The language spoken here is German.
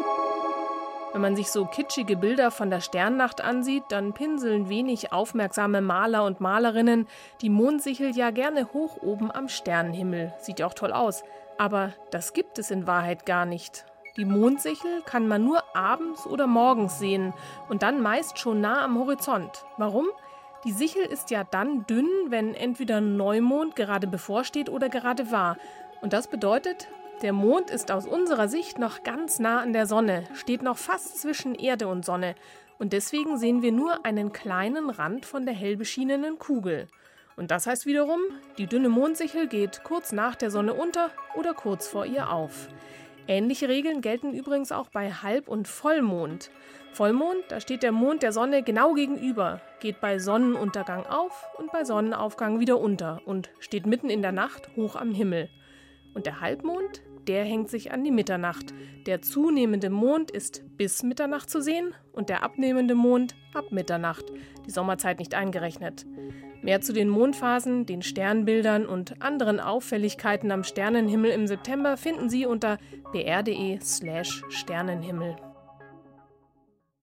Wenn man sich so kitschige Bilder von der Sternnacht ansieht, dann pinseln wenig aufmerksame Maler und Malerinnen die Mondsichel ja gerne hoch oben am Sternenhimmel. Sieht ja auch toll aus. Aber das gibt es in Wahrheit gar nicht. Die Mondsichel kann man nur abends oder morgens sehen und dann meist schon nah am Horizont. Warum? Die Sichel ist ja dann dünn, wenn entweder Neumond gerade bevorsteht oder gerade war. Und das bedeutet, der Mond ist aus unserer Sicht noch ganz nah an der Sonne, steht noch fast zwischen Erde und Sonne. Und deswegen sehen wir nur einen kleinen Rand von der hell beschienenen Kugel. Und das heißt wiederum, die dünne Mondsichel geht kurz nach der Sonne unter oder kurz vor ihr auf. Ähnliche Regeln gelten übrigens auch bei Halb- und Vollmond. Vollmond, da steht der Mond der Sonne genau gegenüber, geht bei Sonnenuntergang auf und bei Sonnenaufgang wieder unter und steht mitten in der Nacht hoch am Himmel. Und der Halbmond, der hängt sich an die Mitternacht. Der zunehmende Mond ist bis Mitternacht zu sehen und der abnehmende Mond ab Mitternacht, die Sommerzeit nicht eingerechnet. Mehr zu den Mondphasen, den Sternbildern und anderen Auffälligkeiten am Sternenhimmel im September finden Sie unter br.de/Sternenhimmel.